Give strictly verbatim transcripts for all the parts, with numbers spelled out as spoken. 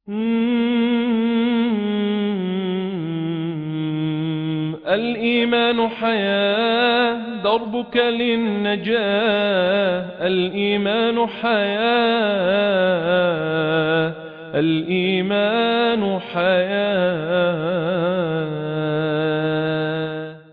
مم. الإيمان حياة دربك للنجاة. الإيمان حياة. الإيمان حياة.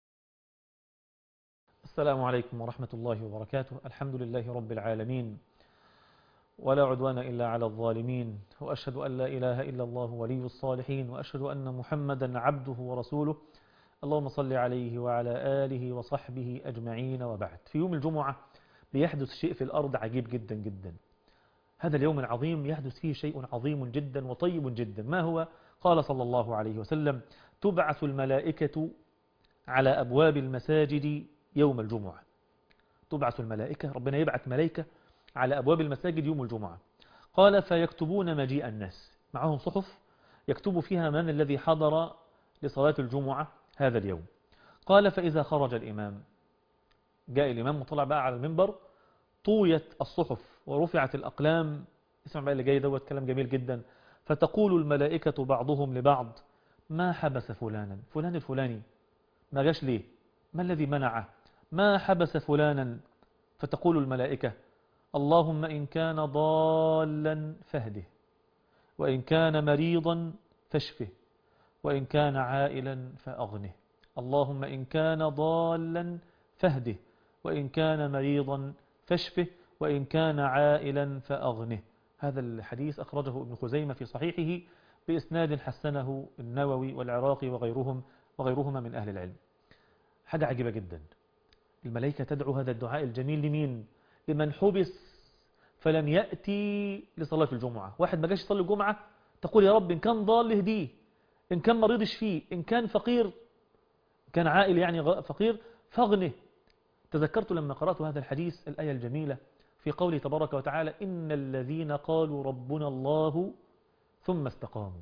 السلام عليكم ورحمة الله وبركاته. الحمد لله رب العالمين، ولا عدوان إلا على الظالمين، وأشهد أن لا إله إلا الله ولي الصالحين، وأشهد أن محمدا عبده ورسوله. اللهم صل عليه وعلى آله وصحبه أجمعين، وبعد. في يوم الجمعة بيحدث شيء في الأرض عجيب جدا جدا. هذا اليوم العظيم يحدث فيه شيء عظيم جدا وطيب جدا. ما هو؟ قال صلى الله عليه وسلم: تبعث الملائكة على أبواب المساجد يوم الجمعة. تبعث الملائكة، ربنا يبعث ملائكة على أبواب المساجد يوم الجمعة. قال: فيكتبون مجيء الناس، معهم صحف يكتب فيها من الذي حضر لصلاة الجمعة هذا اليوم. قال: فإذا خرج الإمام، جاء الإمام وطلع بقى على المنبر، طويت الصحف ورفعت الأقلام. اسمع بقى اللي جاي دوت كلام جميل جدا. فتقول الملائكة بعضهم لبعض: ما حبس فلانا، فلان الفلاني ما جاش ليه؟ ما الذي منعه؟ ما حبس فلانا؟ فتقول الملائكة: اللهم إن كان ضالا فاهده، وإن كان مريضا فاشفه، وإن كان عائلا فأغنه. اللهم إن كان ضالا فاهده، وإن كان مريضا فاشفه، وإن كان عائلا فأغنه. هذا الحديث أخرجه ابن خزيمة في صحيحه بإسناد حسنه النووي والعراقي وغيرهم وغيرهما من أهل العلم. حاجة عجيبة جدا. الملائكة تدعو هذا الدعاء الجميل لمين؟ لمن حبس فلم يأتي لصلاة الجمعة. واحد ما جاش يصلي الجمعة، تقول: يا رب إن كان ضال اهديه، إن كان مريض اشفيه، إن كان فقير، إن كان عائل يعني فقير فاغنه. تذكرت لما قرأت هذا الحديث الآية الجميلة في قوله تبارك وتعالى: إن الذين قالوا ربنا الله ثم استقاموا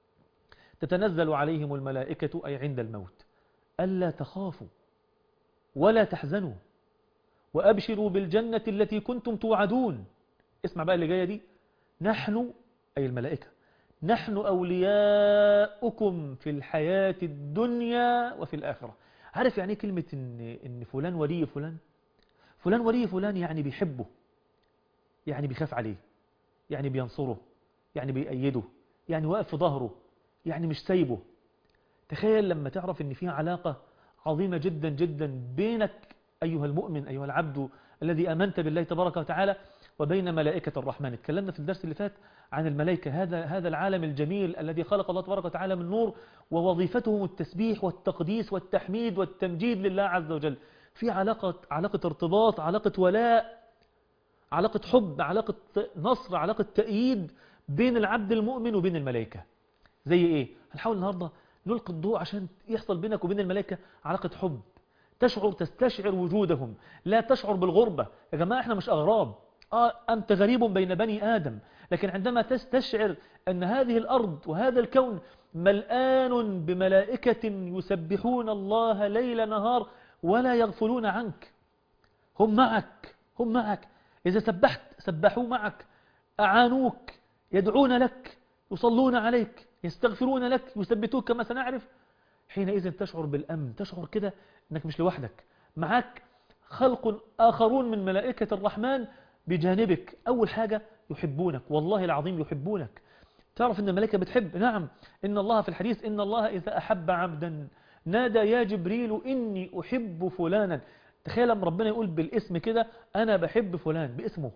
تتنزل عليهم الملائكة، أي عند الموت، ألا تخافوا ولا تحزنوا وأبشروا بالجنة التي كنتم توعدون. اسمع بقى اللي جاية دي: نحن، أي الملائكة، نحن أولياؤكم في الحياة الدنيا وفي الآخرة. عارف يعني كلمة إن, إن فلان ولي فلان؟ فلان ولي فلان يعني بيحبه، يعني بيخاف عليه، يعني بينصره، يعني بيأيده، يعني واقف في ظهره، يعني مش سايبه. تخيل لما تعرف إن في علاقة عظيمة جدا جدا بينك أيها المؤمن، أيها العبد الذي آمنت بالله تبارك وتعالى، وبين ملائكة الرحمن. اتكلمنا في الدرس اللي فات عن الملائكة، هذا هذا العالم الجميل الذي خلق الله تبارك وتعالى من نور، ووظيفتهم التسبيح والتقديس والتحميد والتمجيد لله عز وجل. في علاقة علاقة ارتباط، علاقة ولاء، علاقة حب، علاقة نصر، علاقة تأييد بين العبد المؤمن وبين الملائكة. زي ايه؟ هنحاول النهاردة نلقي الضوء عشان يحصل بينك وبين الملائكة علاقة حب، تشعر تستشعر وجودهم، لا تشعر بالغربة. يا جماعة احنا مش أغراب. آه أنت غريب بين بني آدم، لكن عندما تستشعر أن هذه الأرض وهذا الكون ملآن بملائكة يسبحون الله ليل نهار ولا يغفلون عنك، هم معك، هم معك. إذا سبحت سبحوا معك، أعانوك، يدعون لك، يصلون عليك، يستغفرون لك، يثبتوك كما سنعرف. حينئذ تشعر بالأمن، تشعر كده أنك مش لوحدك، معك خلق آخرون من ملائكة الرحمن بجانبك. أول حاجة يحبونك، والله العظيم يحبونك. تعرف أن الملائكة بتحب؟ نعم. إن الله في الحديث: إن الله إذا أحب عبدا نادى يا جبريل إني أحب فلانا. تخيل لما ربنا يقول بالاسم كده: أنا بحب فلان باسمه،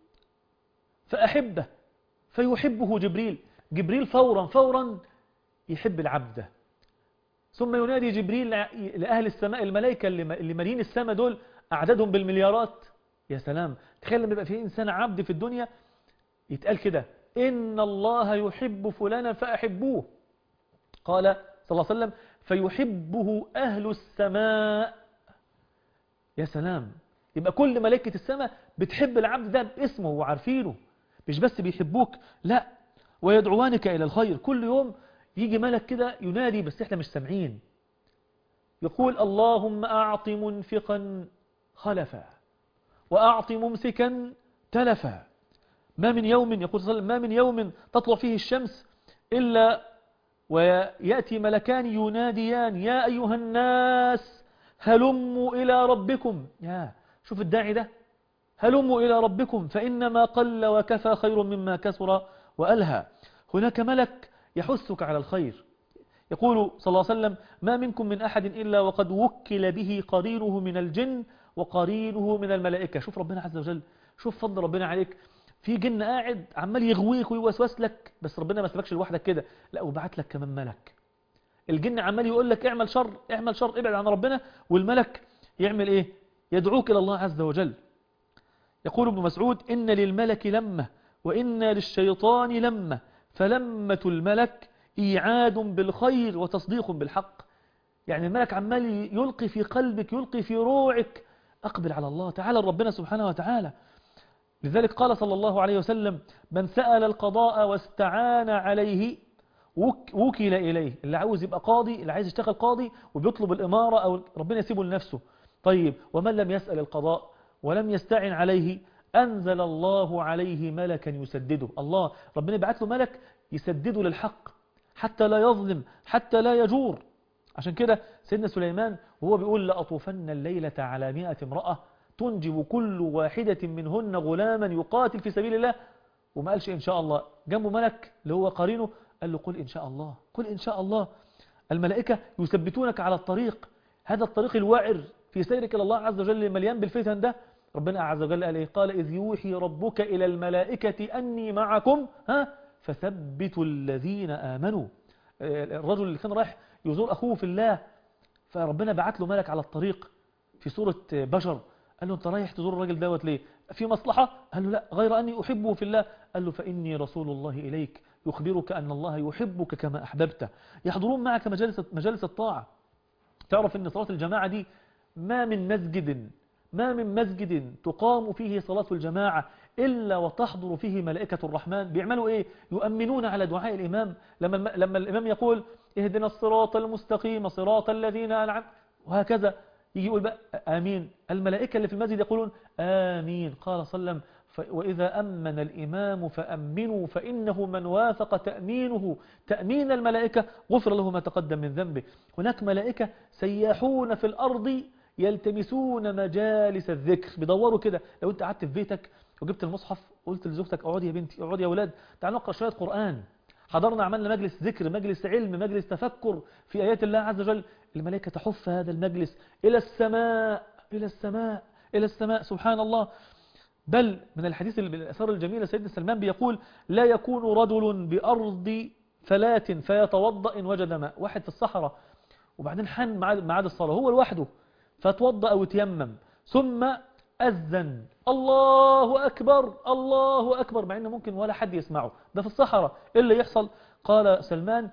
فأحبه فيحبه جبريل. جبريل فورا فورا يحب العبد ده. ثم ينادي جبريل لأهل السماء، الملائكة اللي مالين السماء دول أعدادهم بالمليارات. يا سلام، تخيل لما يبقى في إنسان عبد في الدنيا يتقال كده: إن الله يحب فلانا فأحبوه. قال صلى الله عليه وسلم: فيحبه أهل السماء. يا سلام، يبقى كل ملائكة السماء بتحب العبد ده باسمه وعارفينه. مش بس بيحبوك، لا، ويدعوانك إلى الخير. كل يوم يجي ملك كده ينادي، بس احنا مش سامعين. يقول: اللهم أعط منفقا خلفا، وأعط ممسكا تلفا. ما من يوم، يقول صلى الله عليه وسلم، ما من يوم تطلع فيه الشمس إلا ويأتي ملكان يناديان يا أيها الناس هلموا إلى ربكم. يا شوف الداعي ده، هلموا إلى ربكم فإنما قل وكفى خير مما كثر وألهى. هناك ملك يحثك على الخير. يقول صلى الله عليه وسلم ما منكم من أحد إلا وقد وكل به قرينه من الجن وقرينه من الملائكة. شوف ربنا عز وجل، شوف فضل ربنا عليك. في جن قاعد عمال يغويك ويوسوس لك، بس ربنا ما سبكش لوحدك كده، لا وبعت لك كمان ملك. الجن عمال يقول لك اعمل شر اعمل شر ابعد عن ربنا، والملك يعمل ايه؟ يدعوك إلى الله عز وجل. يقول ابن مسعود إن للملك لمة وإن للشيطان لمة، فلمة الملك إيعاد بالخير وتصديق بالحق. يعني الملك عمال يلقي في قلبك، يلقي في روعك أقبل على الله، تعالى ربنا سبحانه وتعالى. لذلك قال صلى الله عليه وسلم من سأل القضاء واستعان عليه وكل إليه. اللي عاوز يبقى قاضي، اللي عايز يشتغل قاضي وبيطلب الإمارة أو ربنا يسيبه لنفسه. طيب ومن لم يسأل القضاء ولم يستعن عليه أنزل الله عليه ملكا يسدده. الله ربنا يبعث له ملك يسدده للحق حتى لا يظلم حتى لا يجور. عشان كده سيدنا سليمان وهو بيقول لأطوفن الليلة على مئة امرأة تنجب كل واحدة منهن غلاما يقاتل في سبيل الله، وما قالش إن شاء الله، جنبه ملك اللي هو قرينه قال له قل إن شاء الله، قل إن شاء الله. الملائكة يثبتونك على الطريق، هذا الطريق الوعر في سيرك إلى الله عز وجل مليان بالفتن ده. ربنا عز وجل قال إيه؟ قال إذ يوحي ربك إلى الملائكة أني معكم ها فثبتوا الذين آمنوا. الرجل اللي كان رايح يزور أخوه في الله، فربنا بعت له ملك على الطريق في صورة بشر، قال له أنت رايح تزور الراجل دوت ليه؟ في مصلحة؟ قال له لا، غير أني أحبه في الله. قال له فإني رسول الله إليك يخبرك أن الله يحبك كما أحببته. يحضرون معك مجالس مجالس الطاعة. تعرف أن صلاة الجماعة دي ما من مسجد ما من مسجد تقام فيه صلاة الجماعة إلا وتحضر فيه ملائكة الرحمن. بيعملوا إيه؟ يؤمنون على دعاء الإمام. لما لما الإمام يقول اهدنا الصراط المستقيم صراط الذين أنعمت وهكذا، يجي يقول بقى آمين. الملائكة اللي في المسجد يقولون آمين. قال صلى الله عليه وسلم وإذا أمن الإمام فأمنوا فإنه من وافق تأمينه تأمين الملائكة غفر له ما تقدم من ذنبه. هناك ملائكة سياحون في الأرض يلتمسون مجالس الذكر، بيدوروا كده. لو أنت قعدت في بيتك وجبت المصحف وقلت لزوجتك اقعدي يا بنتي اقعدي يا أولاد تعالوا نقرأ شوية قرآن، حضرنا عملنا مجلس ذكر مجلس علم مجلس تفكر في آيات الله عز وجل، الملائكة تحف هذا المجلس إلى السماء إلى السماء إلى السماء. سبحان الله. بل من الحديث الأثار الجميلة سيدنا سلمان بيقول لا يكون رجل بأرض فلاة فيتوضأ إن وجد ماء. واحد في الصحراء وبعدين حن ميعاد الصلاة هو لوحده، فتوضأ أو تيمم ثم أذن الله أكبر الله أكبر، مع إنه ممكن ولا حد يسمعه، ده في الصحراء. إيه اللي يحصل؟ قال سلمان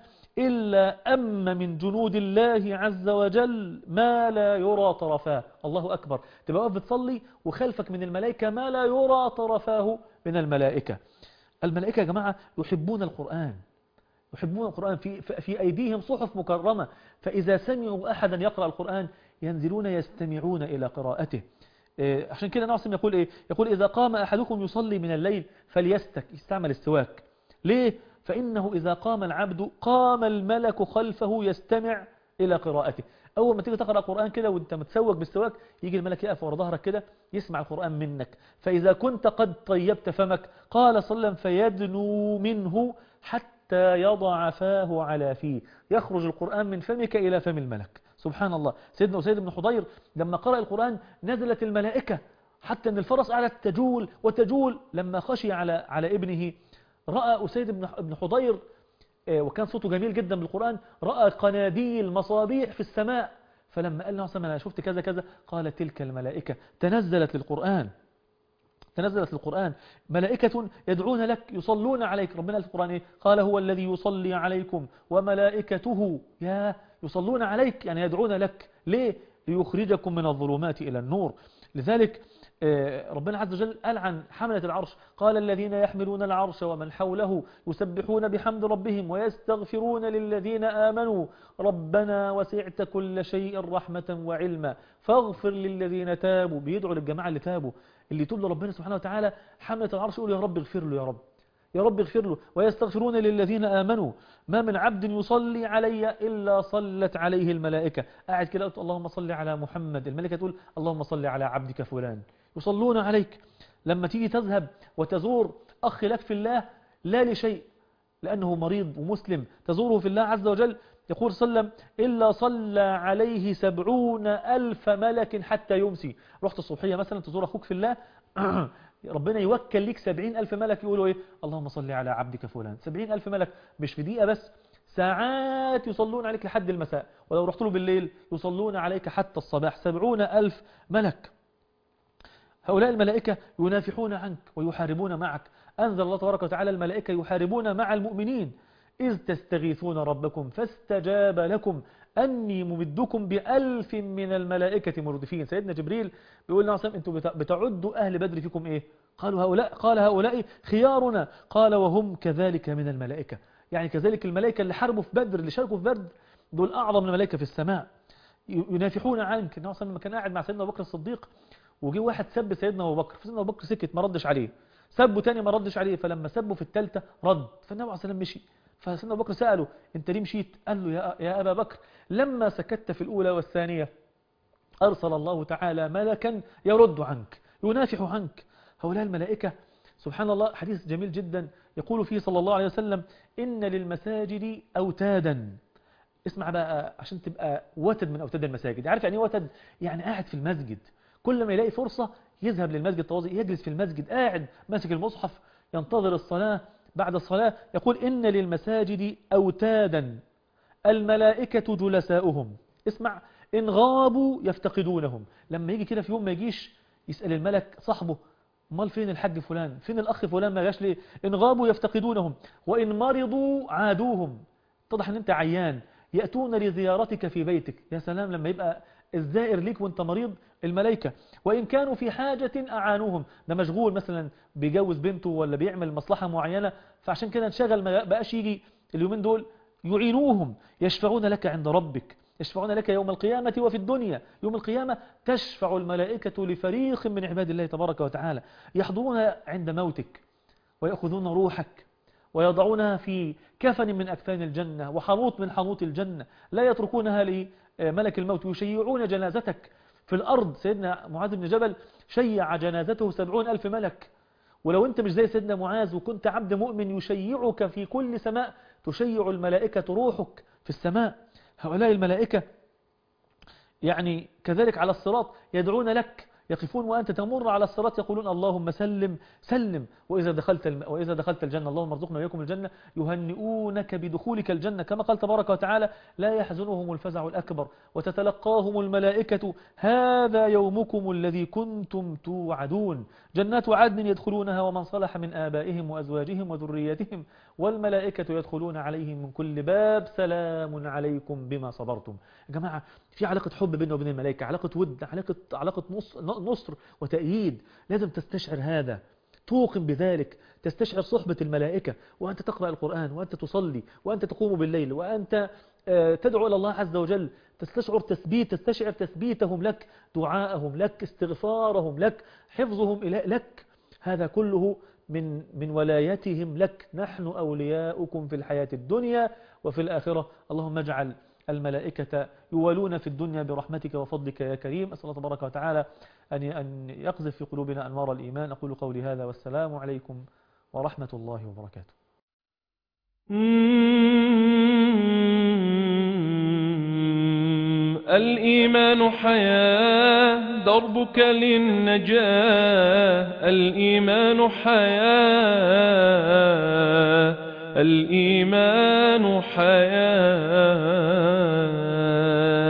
إلا أم من جنود الله عز وجل ما لا يرى طرفاه. الله أكبر. تبقى واقف بتصلي وخلفك من الملائكة ما لا يرى طرفاه من الملائكة. الملائكة يا جماعة يحبون القرآن، يحبون القرآن، في, في أيديهم صحف مكرمة، فإذا سمعوا أحدا يقرأ القرآن ينزلون يستمعون إلى قراءته. عشان كده نعصم يقول إيه؟ يقول إذا قام أحدكم يصلي من الليل فليستك، يستعمل السواك. ليه؟ فإنه إذا قام العبد قام الملك خلفه يستمع إلى قراءته. أول ما تيجي تقرأ القرآن كده وانت متسوق بالسواك يجي الملك يقف ورا ظهرك كده يسمع القرآن منك. فإذا كنت قد طيبت فمك قال صلى الله عليه وسلم فيدنو منه حتى يضع فاه على فيه، يخرج القرآن من فمك إلى فم الملك. سبحان الله. سيدنا أسيد بن حضير لما قرأ القرآن نزلت الملائكة حتى أن الفرس قعدت تجول وتجول. لما خشي على على ابنه رأى أسيد بن حضير وكان صوته جميل جدا بالقرآن، رأى قناديل مصابيح في السماء، فلما قال له أنا شفت كذا كذا قال تلك الملائكة تنزلت للقرآن تنزلت للقرآن ملائكة يدعون لك يصلون عليك. ربنا قال في القرآن إيه؟ قال هو الذي يصلي عليكم وملائكته يا يصلون عليك، يعني يدعون لك. ليه؟ ليخرجكم من الظلمات إلى النور. لذلك ربنا عز وجل قال عن حملة العرش قال الذين يحملون العرش ومن حوله يسبحون بحمد ربهم ويستغفرون للذين آمنوا ربنا وسعت كل شيء رحمة وعلما فاغفر للذين تابوا. بيدعوا للجماعة اللي تابوا. اللي يتوب لربنا سبحانه وتعالى حملة العرش يقول يا رب اغفر له، يا رب يا رب اغفر له. ويستغفرون للذين آمنوا ما من عبد يصلي علي إلا صلت عليه الملائكة. قاعد كده قلت اللهم صل على محمد، الملائكة تقول اللهم صل على عبدك فلان، يصلون عليك. لما تيجي تذهب وتزور أخ لك في الله لا لشيء، لأنه مريض ومسلم، تزوره في الله عز وجل، يقول صلى الله عليه وسلم إلا صلى عليه سبعون ألف ملك حتى يمسي. رحت الصبحية مثلا تزور أخوك في الله ربنا يوكل لك سبعين ألف ملك يقولوا إيه اللهم صل على عبدك فلان. سبعين ألف ملك مش في دقيقة بس، ساعات يصلون عليك لحد المساء، ولو رحت له بالليل يصلون عليك حتى الصباح. سبعون ألف ملك. هؤلاء الملائكة ينافحون عنك ويحاربون معك. أنزل الله تبارك وتعالى الملائكة يحاربون مع المؤمنين إذ تستغيثون ربكم فاستجاب لكم أني ممدكم بألف من الملائكة مردفين. سيدنا جبريل بيقول لنا عصام أنتم بتعدوا أهل بدر فيكم إيه؟ قالوا هؤلاء، قال هؤلاء خيارنا، قال وهم كذلك من الملائكة. يعني كذلك الملائكة اللي حاربوا في بدر، اللي شاركوا في بدر، دول أعظم الملائكة في السماء. ينافحون عنك. النبي صلى الله عليه وسلم كان قاعد مع سيدنا أبو بكر الصديق وجي واحد سب سيدنا أبو بكر، فسيدنا أبو بكر سكت ما ردش عليه، سبه تاني ما ردش عليه، فلما سبه في الثالثه رد، فالنبي عليه السلام مشي. فسيدنا أبو بكر سأله أنت ليه مشيت؟ قال له يا, يا أبا بكر لما سكت في الأولى والثانية أرسل الله تعالى ملكا يرد عنك ينافح عنك. هؤلاء الملائكة سبحان الله. حديث جميل جدا يقول فيه صلى الله عليه وسلم إن للمساجد أوتادا. اسمع بقى عشان تبقى وتد من أوتاد المساجد. عارف يعني ايه وتد؟ يعني قاعد في المسجد كل ما يلاقي فرصة يذهب للمسجد طوازي، يجلس في المسجد قاعد ماسك المصحف ينتظر الصلاة. بعد الصلاة يقول إن للمساجد أوتادا الملائكة جلساؤهم. اسمع، إن غابوا يفتقدونهم. لما يجي كده في يوم ما يجيش يسأل الملك صاحبه امال فين الحاج فلان، فين الأخ فلان ما جاش ليه؟ إن غابوا يفتقدونهم وإن مرضوا عادوهم. اتضح ان انت عيان يأتون لزيارتك في بيتك. يا سلام لما يبقى الزائر ليك وانت مريض الملائكة. وإن كانوا في حاجة أعانوهم. ده مشغول مثلا بيجوز بنته ولا بيعمل مصلحة معينة فعشان كده انشغل ما بقاش يجي اليومين دول، يعينوهم. يشفعون لك عند ربك، يشفعون لك يوم القيامة وفي الدنيا. يوم القيامة تشفع الملائكة لفريق من عباد الله تبارك وتعالى، يحضرون عند موتك ويأخذون روحك ويضعونها في كفن من أكفان الجنة وحنوط من حنوط الجنة، لا يتركونها لملك الموت. يشيعون جنازتك في الأرض. سيدنا معاذ بن جبل شيع جنازته سبعون ألف ملك. ولو أنت مش زي سيدنا معاذ وكنت عبد مؤمن يشيعك في كل سماء، تشيع الملائكة روحك في السماء. هؤلاء الملائكة يعني كذلك على الصراط يدعون لك، يقفون وأنت تمر على الصراط يقولون اللهم سلم سلم. وإذا دخلت الم... وإذا دخلت الجنة اللهم ارزقنا وإياكم الجنة يهنئونك بدخولك الجنة، كما قال تبارك وتعالى لا يحزنهم الفزع الأكبر وتتلقاهم الملائكة هذا يومكم الذي كنتم توعدون. جنات عدن يدخلونها ومن صلح من آبائهم وأزواجهم وذريتهم والملائكة يدخلون عليهم من كل باب سلام عليكم بما صبرتم. يا جماعة في علاقة حب بيننا وبين الملائكة، علاقة ود، علاقة علاقة نصر وتأييد. لازم تستشعر هذا، توقن بذلك، تستشعر صحبة الملائكة وأنت تقرأ القرآن وأنت تصلي وأنت تقوم بالليل وأنت تدعو إلى الله عز وجل. تستشعر تثبيت تستشعر تثبيتهم لك، دعاءهم لك، استغفارهم لك، حفظهم لك. هذا كله من من ولايتهم لك. نحن أولياؤكم في الحياة الدنيا وفي الآخرة. اللهم اجعل الملائكة يولون في الدنيا برحمتك وفضلك يا كريم. أسأل الله تبارك وتعالى أن أن يقذف في قلوبنا أنوار الإيمان. أقول قولي هذا والسلام عليكم ورحمة الله وبركاته. الإيمان حياة دربك للنجاة. الإيمان حياة الإيمان حياة